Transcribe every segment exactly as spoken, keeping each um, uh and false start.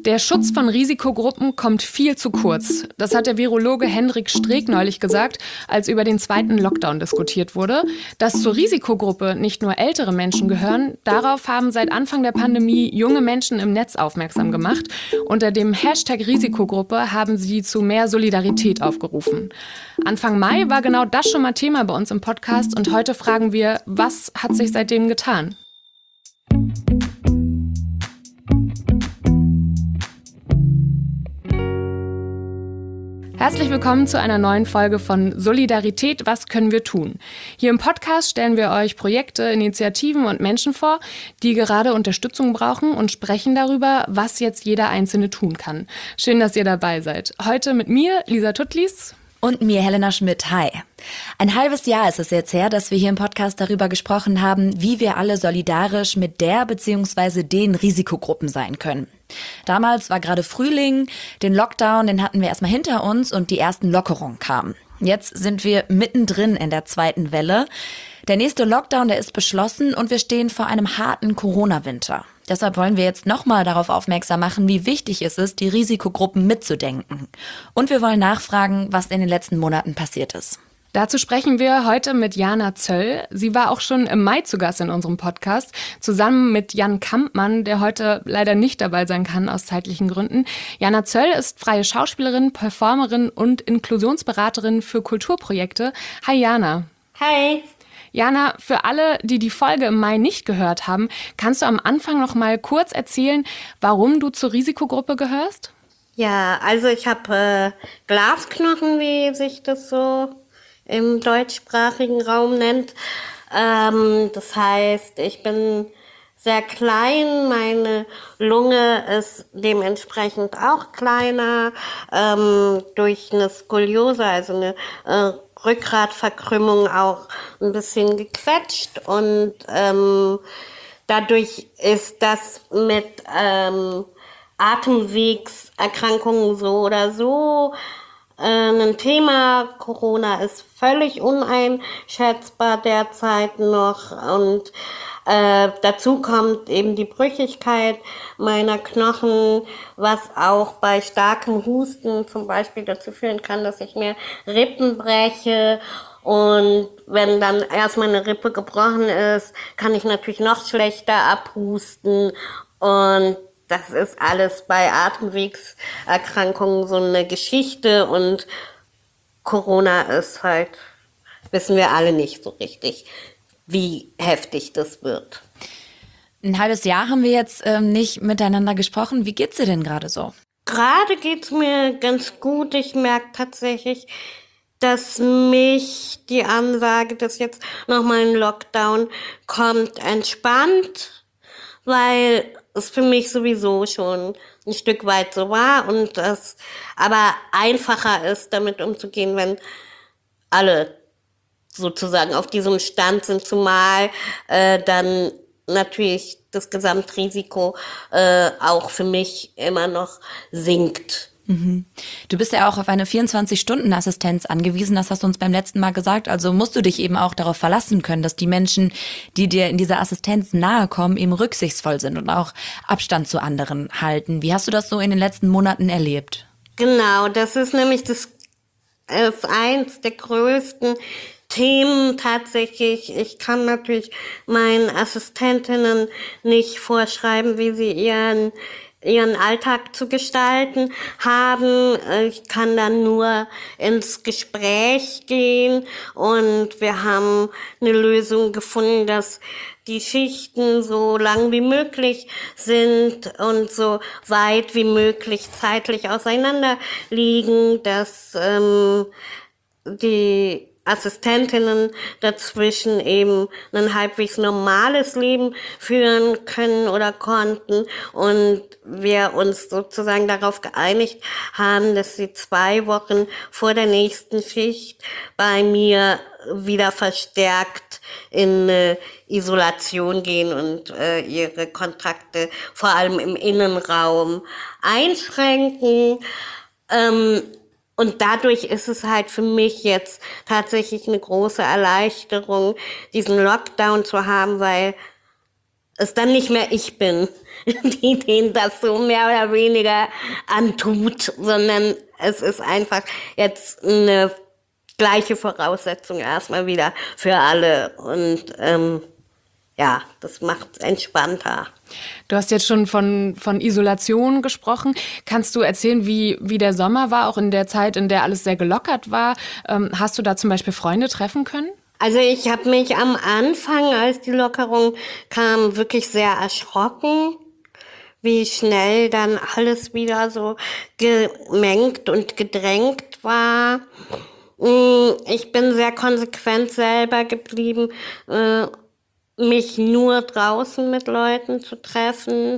Der Schutz von Risikogruppen kommt viel zu kurz. Das hat der Virologe Hendrik Streeck neulich gesagt, als über den zweiten Lockdown diskutiert wurde. Dass zur Risikogruppe nicht nur ältere Menschen gehören, darauf haben seit Anfang der Pandemie junge Menschen im Netz aufmerksam gemacht. Unter dem Hashtag Risikogruppe haben sie zu mehr Solidarität aufgerufen. Anfang Mai war genau das schon mal Thema bei uns im Podcast und heute fragen wir, was hat sich seitdem getan? Herzlich willkommen zu einer neuen Folge von Solidarität, was können wir tun? Hier im Podcast stellen wir euch Projekte, Initiativen und Menschen vor, die gerade Unterstützung brauchen und sprechen darüber, was jetzt jeder Einzelne tun kann. Schön, dass ihr dabei seid. Heute mit mir, Lisa Tuttlis. Und mir, Helena Schmidt. Hi. Ein halbes Jahr ist es jetzt her, dass wir hier im Podcast darüber gesprochen haben, wie wir alle solidarisch mit der bzw. den Risikogruppen sein können. Damals war gerade Frühling, den Lockdown, den hatten wir erstmal hinter uns und die ersten Lockerungen kamen. Jetzt sind wir mittendrin in der zweiten Welle. Der nächste Lockdown, der ist beschlossen und wir stehen vor einem harten Corona-Winter. Deshalb wollen wir jetzt nochmal darauf aufmerksam machen, wie wichtig es ist, die Risikogruppen mitzudenken. Und wir wollen nachfragen, was in den letzten Monaten passiert ist. Dazu sprechen wir heute mit Jana Zöll. Sie war auch schon im Mai zu Gast in unserem Podcast, zusammen mit Jan Kampmann, der heute leider nicht dabei sein kann aus zeitlichen Gründen. Jana Zöll ist freie Schauspielerin, Performerin und Inklusionsberaterin für Kulturprojekte. Hi Jana. Hi. Jana, für alle, die die Folge im Mai nicht gehört haben, kannst du am Anfang noch mal kurz erzählen, warum du zur Risikogruppe gehörst? Ja, also ich habe äh, Glasknochen, wie sich das so im deutschsprachigen Raum nennt. Ähm, das heißt, ich bin sehr klein, meine Lunge ist dementsprechend auch kleiner, ähm, durch eine Skoliose, also eine äh, Rückgratverkrümmung auch ein bisschen gequetscht und ähm, dadurch ist das mit ähm, Atemwegserkrankungen so oder so äh, ein Thema. Corona ist völlig uneinschätzbar derzeit noch und Äh, dazu kommt eben die Brüchigkeit meiner Knochen, was auch bei starkem Husten zum Beispiel dazu führen kann, dass ich mir Rippen breche. Und wenn dann erstmal eine Rippe gebrochen ist, kann ich natürlich noch schlechter abhusten. Und das ist alles bei Atemwegserkrankungen so eine Geschichte. Und Corona ist halt, wissen wir alle nicht so richtig, wie heftig das wird. Ein halbes Jahr haben wir jetzt ähm, nicht miteinander gesprochen. Wie geht's dir denn gerade so? Gerade geht's mir ganz gut. Ich merke tatsächlich, dass mich die Ansage, dass jetzt nochmal ein Lockdown kommt, entspannt, weil es für mich sowieso schon ein Stück weit so war und das aber einfacher ist, damit umzugehen, wenn alle sozusagen auf diesem Stand sind, zumal äh, dann natürlich das Gesamtrisiko äh, auch für mich immer noch sinkt. Mhm. Du bist ja auch auf eine vierundzwanzig-Stunden-Assistenz angewiesen, das hast du uns beim letzten Mal gesagt, also musst du dich eben auch darauf verlassen können, dass die Menschen, die dir in dieser Assistenz nahe kommen, eben rücksichtsvoll sind und auch Abstand zu anderen halten. Wie hast du das so in den letzten Monaten erlebt? Genau, das ist nämlich das ist eins der größten Themen tatsächlich. Ich kann natürlich meinen Assistentinnen nicht vorschreiben, wie sie ihren ihren Alltag zu gestalten haben. Ich kann dann nur ins Gespräch gehen und wir haben eine Lösung gefunden, dass die Schichten so lang wie möglich sind und so weit wie möglich zeitlich auseinander liegen, dass ähm, die Assistentinnen dazwischen eben ein halbwegs normales Leben führen können oder konnten und wir uns sozusagen darauf geeinigt haben, dass sie zwei Wochen vor der nächsten Schicht bei mir wieder verstärkt in äh, Isolation gehen und äh, ihre Kontakte vor allem im Innenraum einschränken. Ähm, Und dadurch ist es halt für mich jetzt tatsächlich eine große Erleichterung, diesen Lockdown zu haben, weil es dann nicht mehr ich bin, die denen das so mehr oder weniger antut, sondern es ist einfach jetzt eine gleiche Voraussetzung erstmal wieder für alle. Und ähm, ja, das macht es entspannter. Du hast jetzt schon von, von Isolation gesprochen. Kannst du erzählen, wie, wie der Sommer war, auch in der Zeit, in der alles sehr gelockert war? Ähm, hast du da zum Beispiel Freunde treffen können? Also ich habe mich am Anfang, als die Lockerung kam, wirklich sehr erschrocken, wie schnell dann alles wieder so gemengt und gedrängt war. Ich bin sehr konsequent selber geblieben, mich nur draußen mit Leuten zu treffen,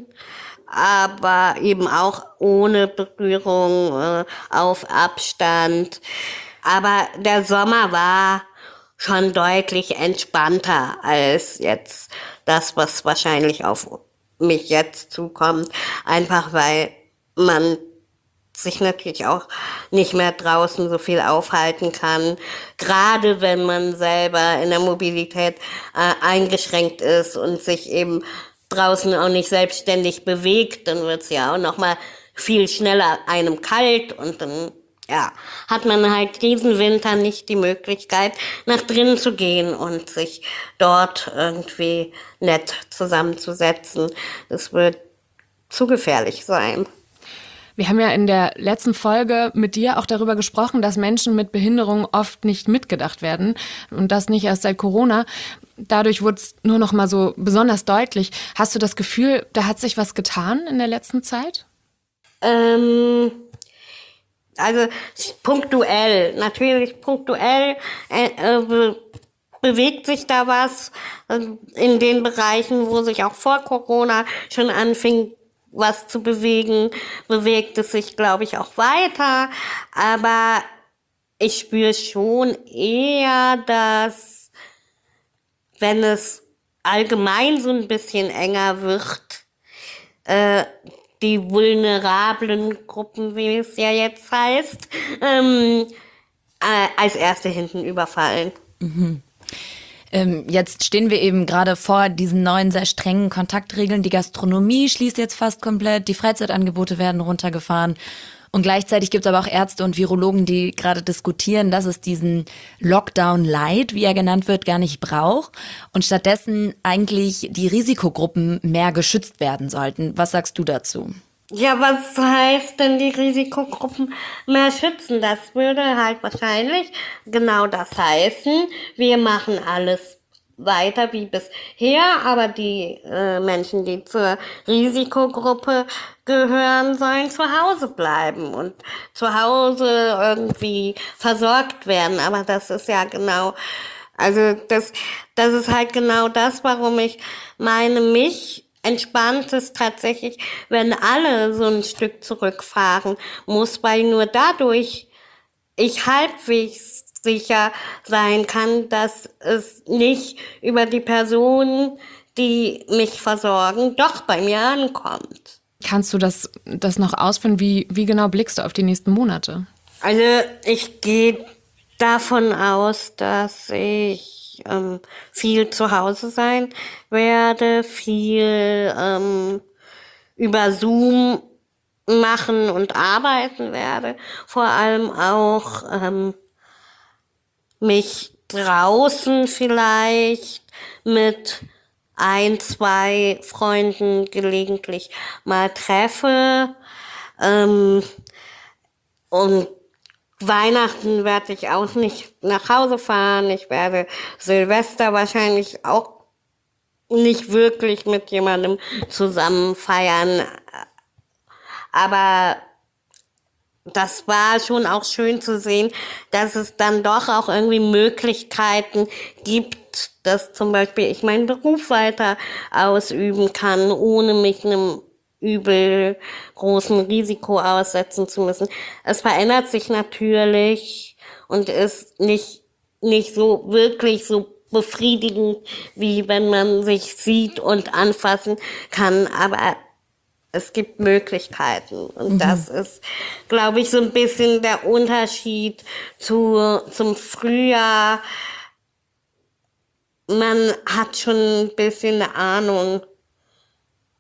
aber eben auch ohne Berührung, auf Abstand. Aber der Sommer war schon deutlich entspannter als jetzt das, was wahrscheinlich auf mich jetzt zukommt. Einfach weil man sich natürlich auch nicht mehr draußen so viel aufhalten kann. Gerade wenn man selber in der Mobilität äh, eingeschränkt ist und sich eben draußen auch nicht selbstständig bewegt, dann wird's ja auch noch mal viel schneller einem kalt und dann ja, hat man halt diesen Winter nicht die Möglichkeit, nach drinnen zu gehen und sich dort irgendwie nett zusammenzusetzen. Das wird zu gefährlich sein. Wir haben ja in der letzten Folge mit dir auch darüber gesprochen, dass Menschen mit Behinderung oft nicht mitgedacht werden und das nicht erst seit Corona. Dadurch wurde es nur noch mal so besonders deutlich. Hast du das Gefühl, da hat sich was getan in der letzten Zeit? Ähm... Also punktuell, natürlich punktuell äh, äh, be- bewegt sich da was äh, in den Bereichen, wo sich auch vor Corona schon anfing, was zu bewegen, bewegt es sich, glaube ich, auch weiter. Aber ich spüre schon eher, dass, wenn es allgemein so ein bisschen enger wird, äh, die vulnerablen Gruppen, wie es ja jetzt heißt, ähm, äh, als erste hinten überfallen. Mhm. Ähm, jetzt stehen wir eben gerade vor diesen neuen, sehr strengen Kontaktregeln. Die Gastronomie schließt jetzt fast komplett, die Freizeitangebote werden runtergefahren. Und gleichzeitig gibt es aber auch Ärzte und Virologen, die gerade diskutieren, dass es diesen Lockdown Light, wie er genannt wird, gar nicht braucht und stattdessen eigentlich die Risikogruppen mehr geschützt werden sollten. Was sagst du dazu? Ja, was heißt denn die Risikogruppen mehr schützen? Das würde halt wahrscheinlich genau das heißen. Wir machen alles weiter wie bisher, aber die äh, Menschen, die zur Risikogruppe gehören, sollen zu Hause bleiben und zu Hause irgendwie versorgt werden. Aber das ist ja genau, also das, das ist halt genau das, warum ich meine, mich entspannt es tatsächlich, wenn alle so ein Stück zurückfahren muss, weil nur dadurch ich halbwegs sicher sein kann, dass es nicht über die Personen, die mich versorgen, doch bei mir ankommt. Kannst du das, das noch ausführen? Wie, wie genau blickst du auf die nächsten Monate? Also ich gehe davon aus, dass ich ähm, viel zu Hause sein werde, viel ähm, über Zoom machen und arbeiten werde. Vor allem auch ähm, mich draußen vielleicht mit ein, zwei Freunden gelegentlich mal treffe. Ähm, und Weihnachten werde ich auch nicht nach Hause fahren. Ich werde Silvester wahrscheinlich auch nicht wirklich mit jemandem zusammen feiern. Aber das war schon auch schön zu sehen, dass es dann doch auch irgendwie Möglichkeiten gibt, dass zum Beispiel ich meinen Beruf weiter ausüben kann, ohne mich einem übel großen Risiko aussetzen zu müssen. Es verändert sich natürlich und ist nicht, nicht so wirklich so befriedigend, wie wenn man sich sieht und anfassen kann, aber es gibt Möglichkeiten und mhm. das ist, glaube ich, so ein bisschen der Unterschied zu, zum Frühjahr. Man hat schon ein bisschen eine Ahnung,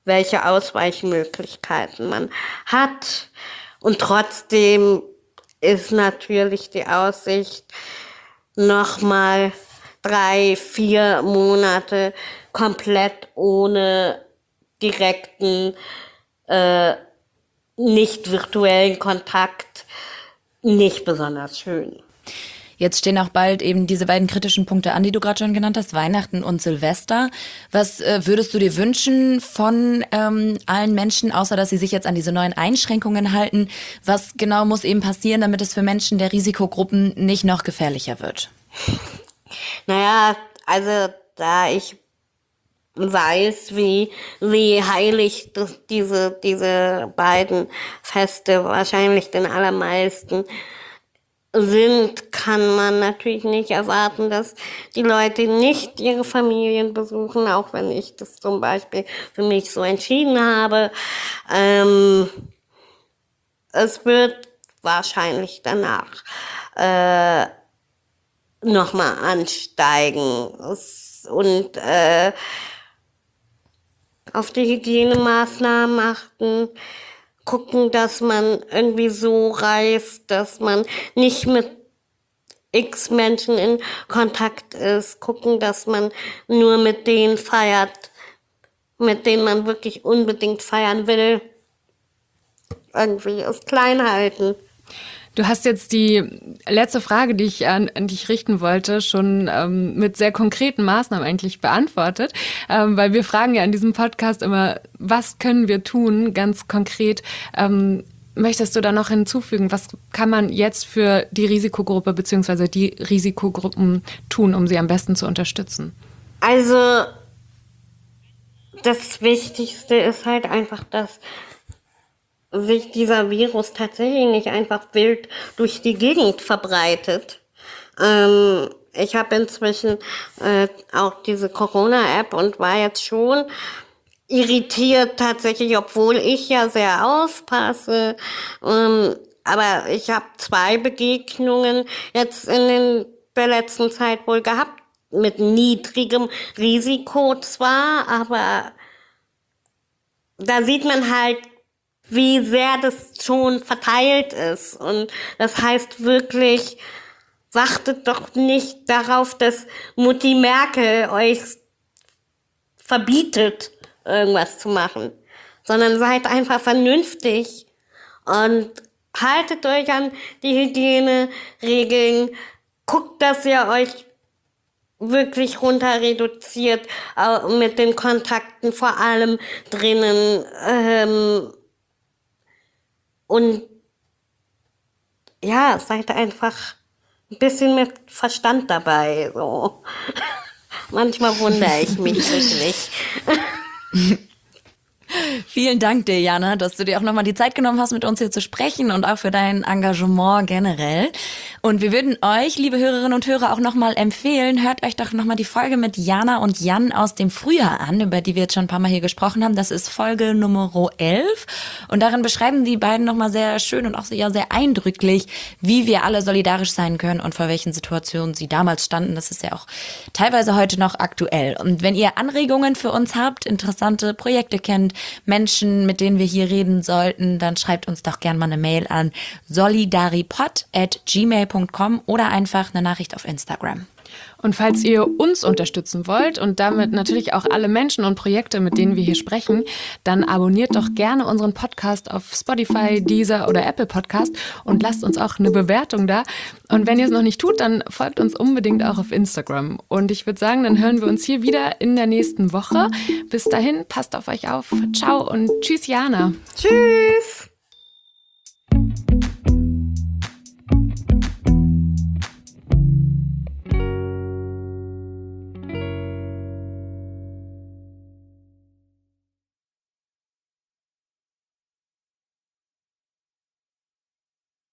welche Ausweichmöglichkeiten man hat. Und trotzdem ist natürlich die Aussicht, nochmal drei, vier Monate komplett ohne direkten, äh, nicht virtuellen Kontakt nicht besonders schön. Jetzt stehen auch bald eben diese beiden kritischen Punkte an, die du gerade schon genannt hast, Weihnachten und Silvester. Was äh, würdest du dir wünschen von ähm, allen Menschen, außer dass sie sich jetzt an diese neuen Einschränkungen halten? Was genau muss eben passieren, damit es für Menschen der Risikogruppen nicht noch gefährlicher wird? Naja, also da ich weiß, wie, wie heilig das, diese, diese beiden Feste wahrscheinlich den allermeisten sind, kann man natürlich nicht erwarten, dass die Leute nicht ihre Familien besuchen, auch wenn ich das zum Beispiel für mich so entschieden habe. Ähm, es wird wahrscheinlich danach äh, nochmal ansteigen es, und äh, auf die Hygienemaßnahmen achten, gucken, dass man irgendwie so reist, dass man nicht mit x Menschen in Kontakt ist, gucken, dass man nur mit denen feiert, mit denen man wirklich unbedingt feiern will. Irgendwie es klein halten. Du hast jetzt die letzte Frage, die ich an, an dich richten wollte, schon ähm, mit sehr konkreten Maßnahmen eigentlich beantwortet, ähm, weil wir fragen ja in diesem Podcast immer, was können wir tun, ganz konkret. Ähm, möchtest du da noch hinzufügen, was kann man jetzt für die Risikogruppe bzw. die Risikogruppen tun, um sie am besten zu unterstützen? Also das Wichtigste ist halt einfach, dass sich dieser Virus tatsächlich nicht einfach wild durch die Gegend verbreitet. Ähm, ich habe inzwischen äh, auch diese Corona-App und war jetzt schon irritiert tatsächlich, obwohl ich ja sehr aufpasse. Ähm, aber ich habe zwei Begegnungen jetzt in der letzten Zeit wohl gehabt, mit niedrigem Risiko zwar, aber da sieht man halt, wie sehr das schon verteilt ist. Und das heißt wirklich, wartet doch nicht darauf, dass Mutti Merkel euch verbietet, irgendwas zu machen, sondern seid einfach vernünftig und haltet euch an die Hygieneregeln, guckt, dass ihr euch wirklich runter reduziert, mit den Kontakten vor allem drinnen, ähm, und ja, seid einfach ein bisschen mit Verstand dabei. So. Manchmal wundere ich mich wirklich. Vielen Dank dir, Jana, dass du dir auch nochmal die Zeit genommen hast, mit uns hier zu sprechen und auch für dein Engagement generell. Und wir würden euch, liebe Hörerinnen und Hörer, auch nochmal empfehlen, hört euch doch nochmal die Folge mit Jana und Jan aus dem Frühjahr an, über die wir jetzt schon ein paar Mal hier gesprochen haben. Das ist Folge Nummer elf. Und darin beschreiben die beiden nochmal sehr schön und auch sehr, sehr eindrücklich, wie wir alle solidarisch sein können und vor welchen Situationen sie damals standen. Das ist ja auch teilweise heute noch aktuell. Und wenn ihr Anregungen für uns habt, interessante Projekte kennt, Menschen, mit denen wir hier reden sollten, dann schreibt uns doch gerne mal eine Mail an solidaripod at gmail punkt com oder einfach eine Nachricht auf Instagram. Und falls ihr uns unterstützen wollt und damit natürlich auch alle Menschen und Projekte, mit denen wir hier sprechen, dann abonniert doch gerne unseren Podcast auf Spotify, Deezer oder Apple Podcast und lasst uns auch eine Bewertung da. Und wenn ihr es noch nicht tut, dann folgt uns unbedingt auch auf Instagram. Und ich würde sagen, dann hören wir uns hier wieder in der nächsten Woche. Bis dahin, passt auf euch auf. Ciao und tschüss, Jana. Tschüss.